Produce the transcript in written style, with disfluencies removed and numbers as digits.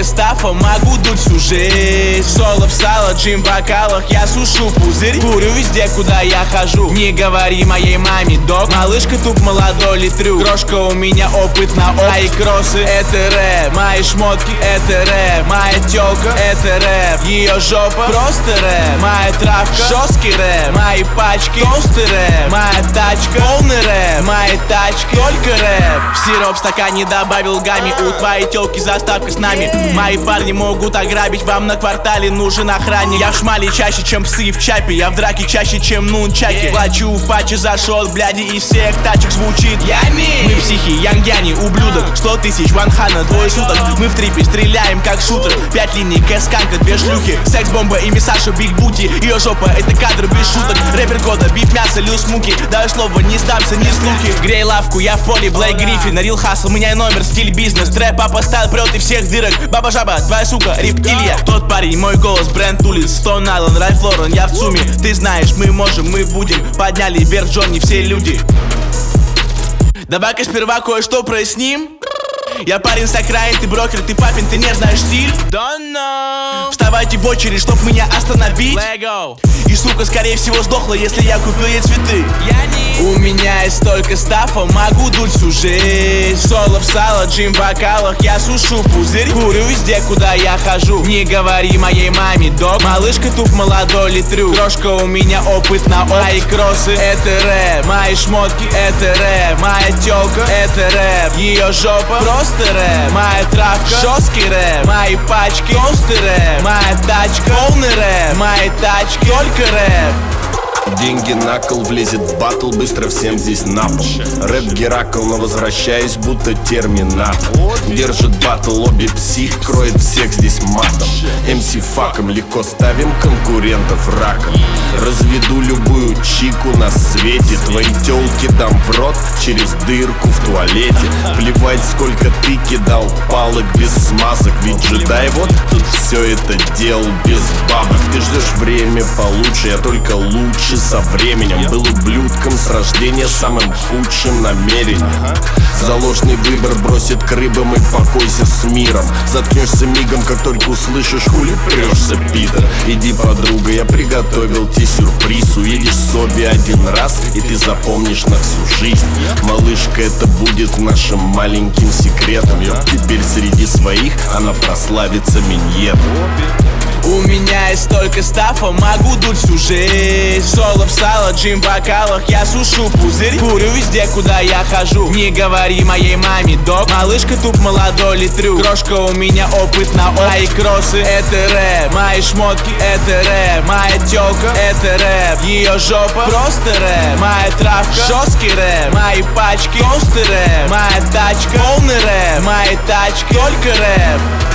столько стафа, могу дуть всю жизнь. Соло в сало, джим в бокалах, я сушу пузырь. Курю везде, куда я хожу. Не говори моей маме, док. Малышка туп молодой литрю. Крошка, у меня опыт на мои кроссы, это рэп. Мои шмотки, это рэп. Моя тёлка, это рэп. Ее жопа, просто рэп. Моя травка, жесткий рэп. Мои пачки, толстый рэп. Моя тачка, полный рэп. Мои тачки, только рэп. В сироп в стакане добавил гамми. У твоей тёлки заставка с нами. Мои парни могут ограбить, вам на квартале нужен охранник. Я в шмале чаще, чем псы в чапе. Я в драке чаще, чем нунчаки. Плачу в патче за шот, бляди, из всех тачек звучит Ями. Мы психи, янгяне, ублюдок. 100 тысяч, ванхана, двое суток. Мы в трипе стреляем, как шутер. 5 линий, кэсканка, 2 шлюхи. Секс-бомба, имя Саша, биг бути. Ее жопа, это кадр без шуток. Рэпер года, биф мясо, люс муки. Даю слово, не сдамся, не слухи. Грей лавку, я в поле, Блейк Гриффин. Рил хасл, у меня номер, стиль бизнес. Трэп, папа стайл, прет и всех дырок. Баба жаба, твоя сука, рептилия. Тот парень, мой голос, бренд улиц. Стон Аллен, Ральф Лорен, я в ЦУМе. Ты знаешь, мы можем, мы будем. Подняли вверх Джонни, все люди. Давай-ка сперва кое-что проясним. Я парень с окраин, ты брокер, ты папин, ты не знаешь стиль. Don't know. Вставайте в очередь, чтоб меня остановить. Lego. И сука, скорее всего, сдохла, если я купил ей цветы. У меня есть столько стафа, могу дуть всю жизнь. Соло в сало, джим в бокалах, я сушу пузырь. Курю везде, куда я хожу. Не говори моей маме, док. Малышка туп молодой литрю. Крошка, у меня опыт на мои кроссы, это рэп. Мои шмотки, это рэп. Моя тёлка, это рэп. Ее жопа, просто рэп. Моя травка, жесткий рэп. Мои пачки, толстый рэп. Моя тачка, полный рэп. Мои тачки, только рэп. Деньги на кол, влезет в батл, быстро всем здесь на пол. Рэп Геракл, но возвращаюсь, будто терминатор. Держит батл, обе псих, кроет всех здесь матом. МС факом, легко ставим конкурентов раком. Разведу любую чику на свете. Твои тёлки дам в рот через дырку в туалете. Плевать, сколько ты кидал палок без смазок. Ведь джедай вот тут все это делал без бабок. Ты ждешь время получше, я только лучше со временем. Был ублюдком с рождения, самым худшим намерением. За ложный выбор бросит к рыбам и покойся с миром. Заткнешься мигом, как только услышишь, хули прешься, пидор. Иди, подруга, я приготовил тебе сюрприз. Увидишь Соби один раз, и ты запомнишь на всю жизнь. Малышка, это будет нашим маленьким секретом. Ёп, теперь среди своих она прославится миньетом. У меня есть столько стафа, могу дуть всю жизнь. Соло в сало, джим в бокалах, я сушу пузырь. Курю везде, куда я хожу. Не говори моей маме, док. Малышка туп молодой литрю. Крошка, у меня опыт на мои кроссы, это рэп. Мои шмотки, это рэп. Моя тёлка, это рэп. Ее жопа, просто рэп. Моя травка, жесткий рэп. Мои пачки, толстый рэп. Моя тачка, полный рэп. Мои тачки, только рэп.